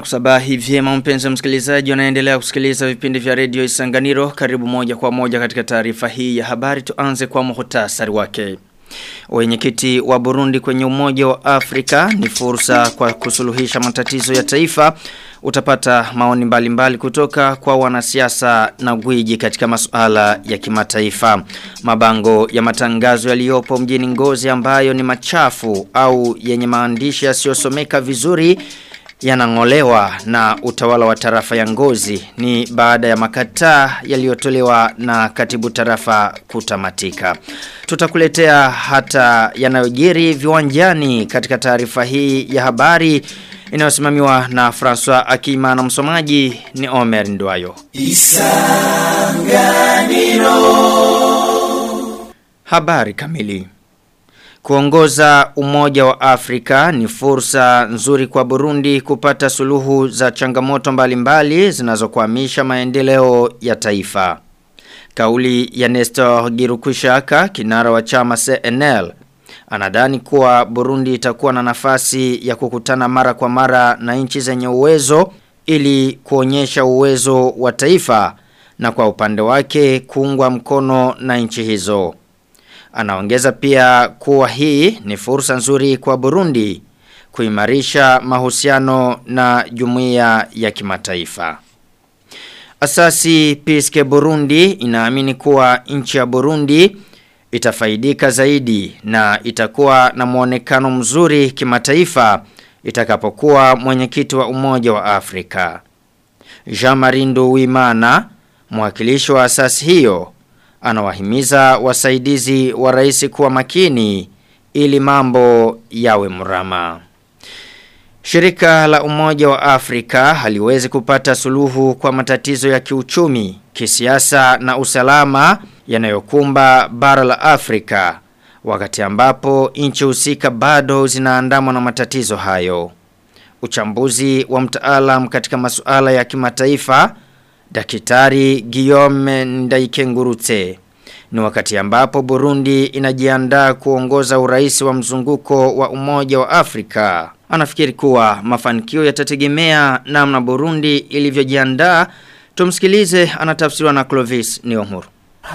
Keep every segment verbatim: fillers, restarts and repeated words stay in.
Inakusabahi vyema mpenzi msikilizaji, unaendelea kusikiliza vipindi vya Radio Isanganiro. Karibu moja kwa moja katika taarifa hii ya habari. Tuanze kwa muhtasari wake. Wenyekiti wa Burundi kwenye Umoja wa Afrika ni fursa kwa kusuluhisha matatizo ya taifa. Utapata maoni mbalimbali mbali kutoka kwa wanasiasa na gwiji katika masuala ya kimataifa. Mabango ya matangazo yaliyopo mjini Ngozi ambayo ni machafu au yenye maandishi yasiyosomeka vizuri yanangolewa na utawala wa tarafa ya Ngozi ni baada ya makataa yaliyotolewa na katibu tarafa kutamatika. Tutakuletea hata yanayojiri viwanjani katika taarifa hii ya habari inayosimamiwa na François Akima na msomaji ni Omer Ndwayo. Isanganiro. Habari kamili. Kuongoza Umoja wa Afrika ni fursa nzuri kwa Burundi kupata suluhu za changamoto mbalimbali zinazokwamisha maendeleo ya taifa. Kauli ya Nestor Girukushaka, kinara wa chama C N L, anadhani kuwa Burundi itakuwa na nafasi ya kukutana mara kwa mara na nchi zenye uwezo ili kuonyesha uwezo wa taifa na kwa upande wake kuungwa mkono na nchi hizo. Anaongeza pia kuwa hii ni fursa nzuri kwa Burundi kuimarisha mahusiano na jumuiya ya kimataifa. Asasi Piske Burundi inaamini kuwa nchi ya Burundi itafaidika zaidi na itakuwa na muonekano mzuri kimataifa itakapokuwa mwenyekiti wa Umoja wa Afrika. Jean-Marie Nduwimana, mwakilishi wa asasi hiyo, anawahimiza wasaidizi wa rais kuwa makini ili mambo yawe mrama. Shirika la Umoja wa Afrika haliwezi kupata suluhu kwa matatizo ya kiuchumi, kisiasa na usalama yanayokumba bara la Afrika, wakati ambapo nchi husika bado zinaandamwa na matatizo hayo. Uchambuzi wa mtaalam katika masuala ya kimataifa Daktari Guillaume Ndaikengurutse ni wakati ambapo Burundi inajiandaa kuongoza urais wa mzunguko wa Umoja wa Afrika. Anafikiri kuwa mafanikio yatategemea namna Burundi ilivyojiandaa. Tumsikilize, anatafsiriwa na Clovis Niyonkuru.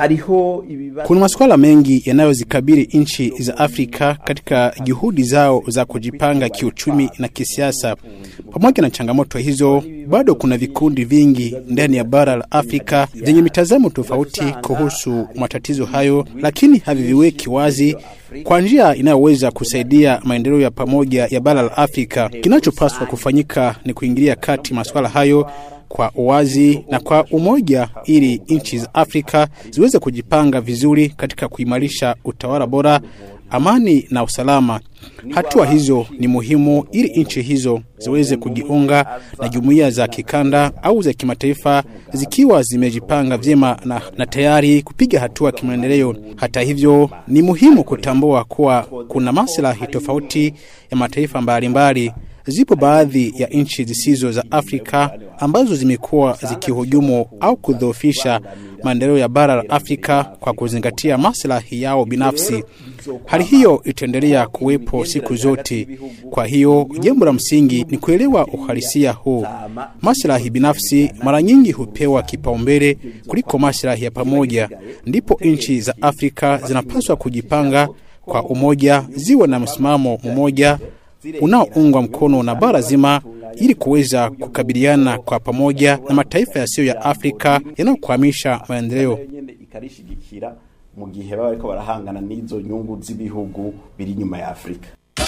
Kuna masuala mengi yanayozikabili nchi za Afrika katika juhudi zao za kujipanga kiuchumi na kisiasa. Pamoja na changamoto hizo, bado kuna vikundi vingi ndani ya bara la Afrika zenye mitazamo tofauti kuhusu matatizo hayo, lakini haviviweki wazi kwa njia inayoweza kusaidia maendeleo ya pamoja ya bara la Afrika. Kinachopaswa kufanyika ni kuingilia kati masuala hayo kwa uwazi na kwa umoja ili nchi za Afrika ziweze kujipanga vizuri katika kuimarisha utawala bora, amani na usalama. Hatua hizo ni muhimu ili nchi hizo ziweze kujiunga na jumuiya za kikanda au za kimataifa zikiwa zimejipanga vyema na, na tayari kupiga hatua kimaendeleo. Hata hivyo ni muhimu kutambua kuwa kuna maslahi tofauti ya mataifa mbalimbali. Zipo baadhi ya nchi zisizo za Afrika ambazo zimekuwa zikihujumu au kudhoofisha maendeleo ya bara la Afrika kwa kuzingatia maslahi yao binafsi. Hali hiyo itaendelea kuwepo siku zote. Kwa hiyo jambo la msingi ni kuelewa uhalisia huu. Maslahi binafsi mara nyingi hupewa kipaumbele kuliko maslahi ya pamoja. Ndipo nchi za Afrika zinapaswa kujipanga kwa umoja, ziwe na msimamo mmoja unaoungwa mkono na bara zima ili kuweza kukabiliana kwa pamoja na mataifa yasiyo ya Afrika yanayokwamisha maendeleo. Mu gihe baba bariko barahangana n'izo nyungu z'ibihugu biri nyuma ya Afrika.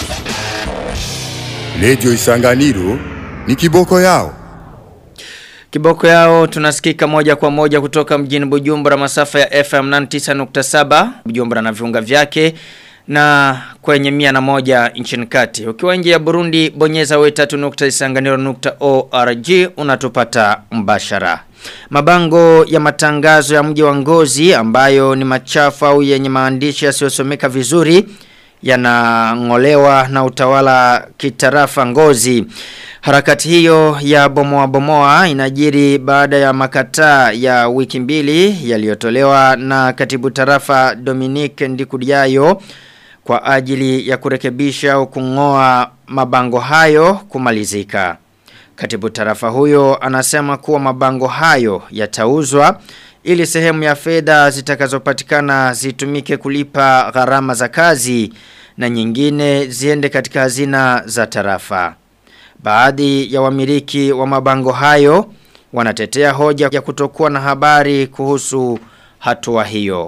Radio Isanganiro ni kiboko yao. Kiboko yao tunasikika moja kwa moja kutoka mjini Bujumbura, masafa ya F M tisini na tisa nukta saba Bujumbura na viunga vyake, na kwenye mia na moja nchini kati. Ukiwa nje ya Burundi, bonyeza we tatu nukta isanganiro nukta org unatupata mbashara. Mabango ya matangazo ya mji wa Ngozi ambayo ni machafu au yenye maandishi yasiyosomeka vizuri yanangolewa na utawala kitarafa Ngozi. Harakati hiyo ya bomoa bomoa inajiri baada ya makataa ya wiki mbili yaliyotolewa na katibu tarafa Dominique Ndikudiayo kwa ajili ya kurekebisha au kungoa mabango hayo kumalizika. Katibu tarafa huyo anasema kuwa mabango hayo yatauzwa ili sehemu ya fedha zitakazopatikana zitumike kulipa gharama za kazi na nyingine ziende katika hazina za tarafa. Baadhi ya wamiliki wa mabango hayo wanatetea hoja ya kutokuwa na habari kuhusu hatua hiyo.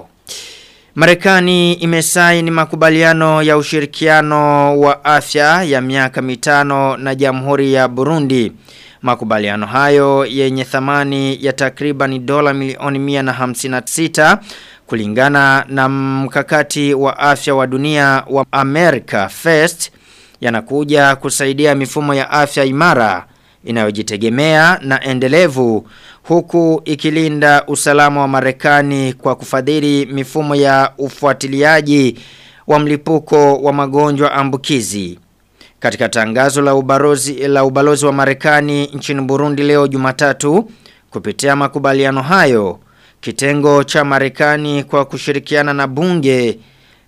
Marekani imesaini makubaliano ya ushirikiano wa afya ya miaka mitano na Jamhuri ya Burundi. Makubaliano hayo yenye thamani ya takriban dola milioni mia na hamsini na sita kulingana na mkakati wa afya wa dunia wa America First yanakuja kusaidia mifumo ya afya imara inayojitegemea na endelevu huku ikilinda usalama wa Marekani kwa kufadhili mifumo ya ufuatiliaji wa mlipuko wa magonjwa ambukizi. Katika tangazo la ubalozi la ubalozi wa Marekani nchini Burundi leo Jumatatu, kupitia makubaliano hayo, kitengo cha Marekani kwa kushirikiana na bunge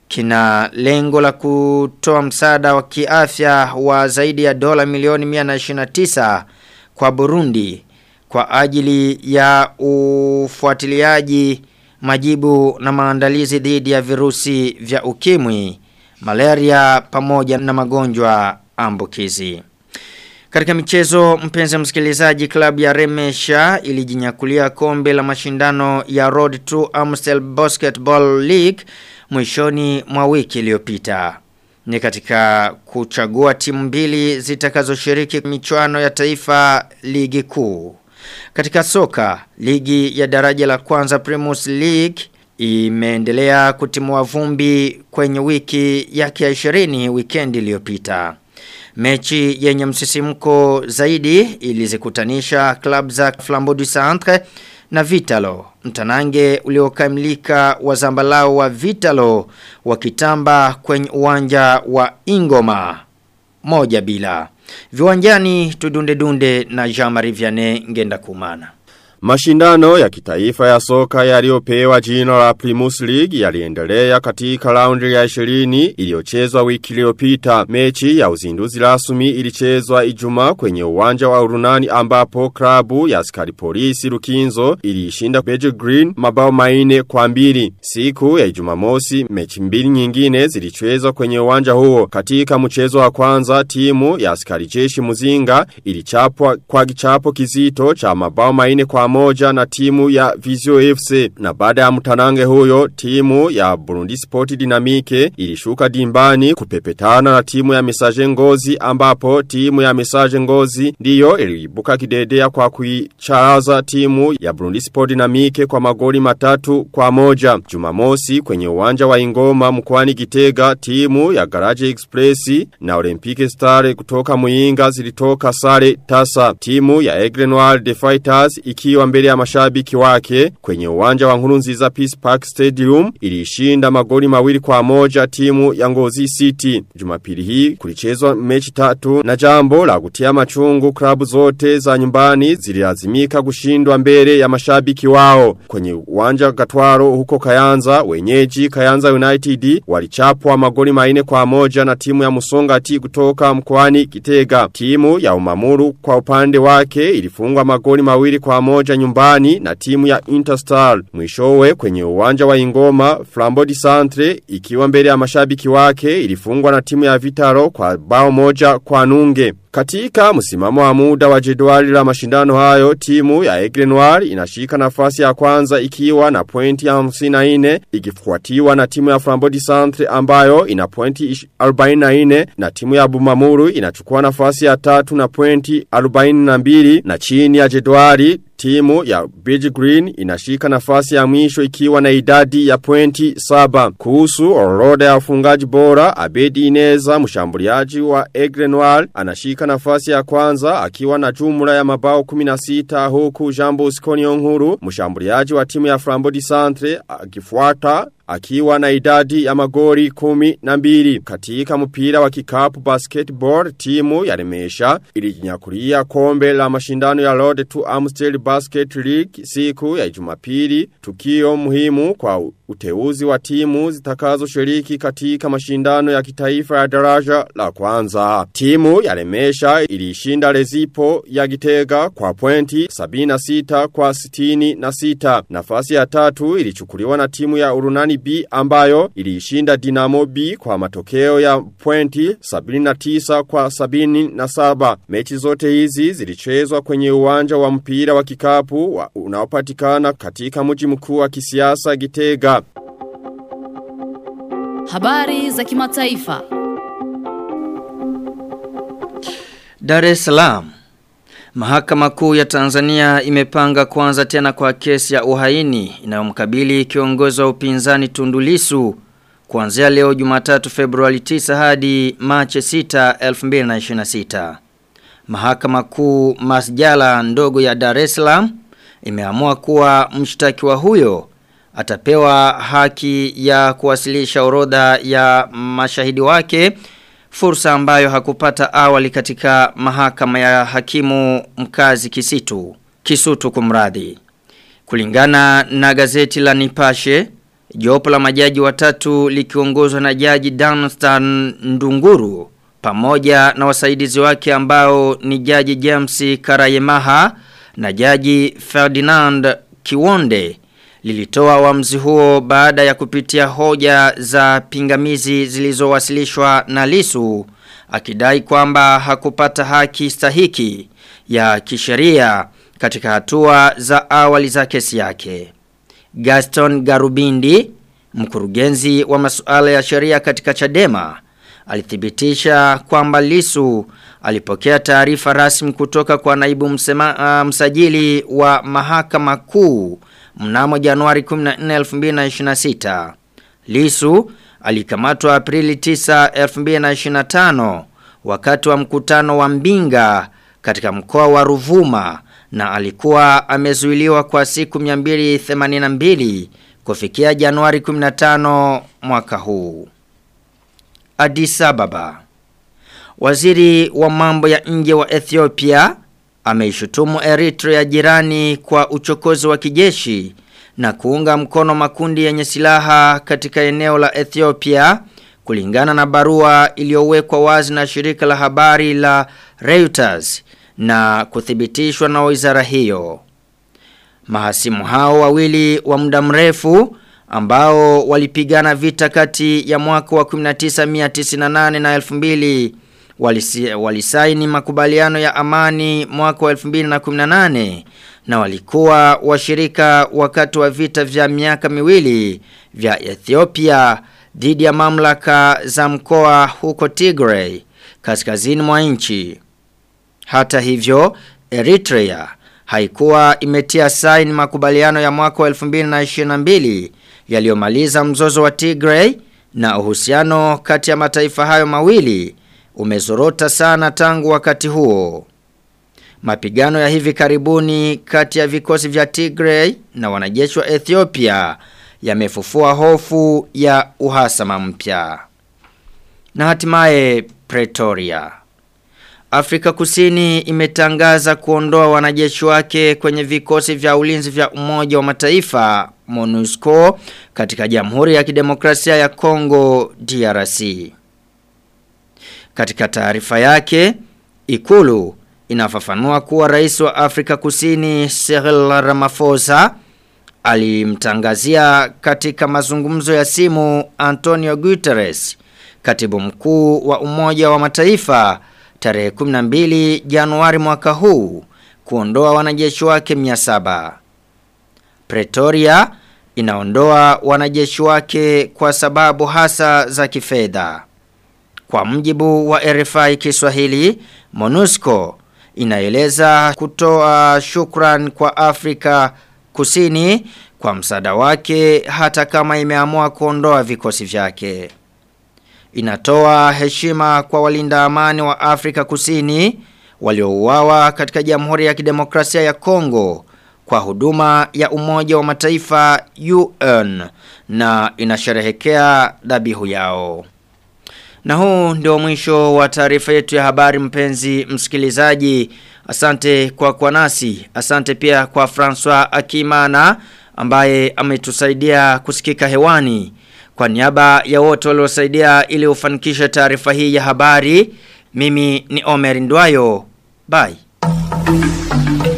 kina lengo la kutoa msaada wa kiafya wa zaidi ya dola milioni mia na ishirini na tisa kwa Burundi kwa ajili ya ufuatiliaji, majibu na maandalizi dhidi ya virusi vya ukimwi, malaria pamoja na magonjwa ambukizi. Katika michezo, mpenzi msikilizaji, klabu ya Remesha ilijinyakulia kombe la mashindano ya Road to Amstel Basketball League mwishoni mwa wiki iliyopita. Ni katika kuchagua timu mbili zitakazoshiriki michuano ya taifa ligi kuu. Katika soka, ligi ya daraja la kwanza Primus League imeendelea kutimua vumbi kwenye wiki yake ya ishirini weekend iliyopita. Mechi yenye msisimko zaidi ilizikutanisha club za Flambeau du Centre na Vitalo. Mtanange uliokamilika wa Zambalao wa Vitalo wakitamba kwenye uwanja wa Ingoma moja bila. Viwanjani tudunde dunde na Jean-Marie Vianney Ngenda Kumana. Mashindano ya kitaifa ya soka yaliyopewa jina la Primus League yaliendelea katika raundi ya ishirini iliyochezwa wiki iliyopita. Mechi ya uzinduzi rasmi ilichezwa Ijumaa kwenye uwanja wa Urunani ambapo klabu ya askari polisi Rukinzo iliishinda Beige Green mabao manne kwa mbili. Siku ya Ijumamosi mechi mbili nyingine zilichezwa kwenye uwanja huo. Katika mchezo wa kwanza timu ya askari jeshi Muzinga ilichapwa kwa kichapo kizito cha mabao manne kwa moja na timu ya Vizio F C, na baada ya mtanange huyo timu ya Burundi Sport Dynamique ilishuka dimbani kupepetana na timu ya Message Ngozi ambapo timu ya Message Ngozi ndiyo iliibuka kidedea kwa kuicharaza timu ya Burundi Sport Dynamique kwa magoli matatu kwa moja. Jumamosi kwenye uwanja wa Ingoma mkoani Gitega timu ya Garage Express na Olympique Star kutoka Muyinga zilitoka sare tasa. Timu ya Aigle Noir The Fighters ikiwa mbele ya mashabiki wake kwenye uwanja wa Nkurunziza Peace Park Stadium ilishinda magoli mawili kwa moja timu ya Ngozi City. Jumapili hii kulichezwa mechi tatu na jambo la kutia machungu, klabu zote za nyumbani zililazimika kushindwa mbele ya mashabiki wao. Kwenye uwanja Gatwaro huko Kayanza, wenyeji Kayanza United walichapwa magoli manne kwa moja na timu ya Musongati kutoka mkoani Kitega. Timu ya Umamuru kwa upande wake ilifungwa magoli mawili kwa moja nyumbani na timu ya Interstar. Mwishowe kwenye uwanja wa Ingoma Flambeau du Centre ikiwa mbele ya mashabiki wake ilifungwa na timu ya Vitaro kwa bao moja kwa nunge. Katika msimamo wa muda wa jedwali la mashindano hayo timu ya Aigle Noir inashika nafasi ya kwanza ikiwa na pointi ya hamsini na nne ikifuatiwa na timu ya Flambeau du Centre ambayo ina pointi arobaini na nne na timu ya Bumamuru inachukua nafasi ya tatu na pointi arobaini na mbili na chini ya jedwali timu ya Beige Green inashika nafasi ya mwisho ikiwa na idadi ya pointi saba. Kuhusu orodha ya ufungaji bora, Abedi Ineza mshambuliaji wa Aigle Noir anashika nafasi ya kwanza akiwa na jumla ya mabao kumi na sita huku Jambo Skoniyonkuru mshambuliaji wa timu ya Flambeau du Centre akifuata akiwa na idadi ya magoli kumi na mbili. Katika mpira wa kikapu basketball timu ya Remesha ilijinyakulia kombe la mashindano ya Road to Amstel Basket League siku ya Jumapili, tukio muhimu kwa uteuzi wa timu zitakazoshiriki katika mashindano ya kitaifa ya daraja la kwanza. Timu ya Lemesha ilishinda Lezipo ya Gitega kwa pointi sabini na sita kwa sitini na sita. Nafasi ya tatu ilichukuliwa na timu ya Urunani B ambayo ilishinda Dinamo B kwa matokeo ya pointi sabini na tisa kwa sabini na saba. Mechi zote hizi zilichezwa kwenye uwanja wa mpira wa kikapu wa unaopatikana katika mji mkuu wa kisiasa Gitega. Habari za kimataifa. Dar es Salaam. Mahakama Kuu ya Tanzania imepanga kuanza tena kwa kesi ya uhaini inayomkabili kiongozi wa upinzani Tundu Lissu kuanzia leo Jumatatu Februari tisa hadi Machi sita elfu mbili na ishirini na sita. Mahakama Kuu Masjala ndogo ya Dar es Salaam imeamua kuwa mshtakiwa huyo atapewa haki ya kuwasilisha orodha ya mashahidi wake, fursa ambayo hakupata awali katika mahakama ya hakimu mkazi Kisitu, Kisutu kumradhi. Kulingana na gazeti la Nipashe, jopo la majaji watatu likiongozwa na Jaji Danstan Ndunguru pamoja na wasaidizi wake ambao ni Jaji James Karayemaha na Jaji Ferdinand Kiwonde lilitoa uamuzi huo baada ya kupitia hoja za pingamizi zilizowasilishwa na Lissu akidai kwamba hakupata haki stahiki ya kisheria katika hatua za awali za kesi yake. Gaston Garubindi, mkurugenzi wa masuala ya sheria katika Chadema, alithibitisha kwamba Lissu alipokea taarifa rasmi kutoka kwa naibu msema, uh, msajili wa mahakama kuu mnamo Januari kumi na nne elfu mbili na ishirini na sita. Lissu alikamatwa Aprili tisa elfu mbili na ishirini na tano wakati wa mkutano wa Mbinga katika mkoa wa Ruvuma na alikuwa amezuiliwa kwa siku mia mbili themanini na mbili kufikia Januari kumi na tano mwaka huu. Addis Ababa. Waziri wa mambo ya nje wa Ethiopia ameishutumu Eritrea jirani kwa uchokozi wa kijeshi na kuunga mkono makundi yenye silaha katika eneo la Ethiopia, kulingana na barua iliyowekwa wazi na shirika la habari la Reuters na kuthibitishwa na wizara hiyo. Mahasimu hao wawili wa muda mrefu ambao walipigana vita kati ya mwaka wa kumi na tisa mia tisini na nane na elfu mbili walisi, walisaini makubaliano ya amani mwaka wa elfu mbili na kumi na nane na walikuwa washirika wakati wa vita vya miaka miwili vya Ethiopia dhidi ya mamlaka za mkoa huko Tigray kaskazini mwa nchi. Hata hivyo, Eritrea haikuwa imetia saini makubaliano ya mwaka wa elfu mbili na ishirini na mbili yaliyomaliza mzozo wa Tigray, na uhusiano kati ya mataifa hayo mawili umezorota sana tangu wakati huo. Mapigano ya hivi karibuni kati ya vikosi vya Tigray na wanajeshi wa Ethiopia yamefufua hofu ya uhasama mpya. Na hatimaye Pretoria. Afrika Kusini imetangaza kuondoa wanajeshi wake kwenye vikosi vya ulinzi vya Umoja wa Mataifa MONUSCO katika Jamhuri ya Kidemokrasia ya Kongo D R C. Katika taarifa yake, Ikulu inafafanua kuwa rais wa Afrika Kusini Cyril Ramaphosa alimtangazia katika mazungumzo ya simu Antonio Guterres, katibu mkuu wa Umoja wa Mataifa, tarehe kumi na mbili Januari mwaka huu, kuondoa wanajeshi wake mia saba. Pretoria inaondoa wanajeshi wake kwa sababu hasa za kifedha. Kwa mjibu wa R F I Kiswahili, MONUSCO inaeleza kutoa shukran kwa Afrika Kusini kwa msaada wake hata kama imeamua kuondoa vikosi vyake. Inatoa heshima kwa walinda amani wa Afrika Kusini waliouawa katika Jamhuri ya Kidemokrasia ya Kongo kwa huduma ya Umoja wa Mataifa U N na inasherehekea dhabihu yao. Na huu ndio mwisho wa taarifa yetu ya habari, mpenzi msikilizaji. Asante kwa kwa nasi. Asante pia kwa François Akimana ambaye ametusaidia kusikika hewani. Kwa niaba ya wote waliosaidia ili ufanikishe taarifa hii ya habari, mimi ni Omer Ndwayo. Bye.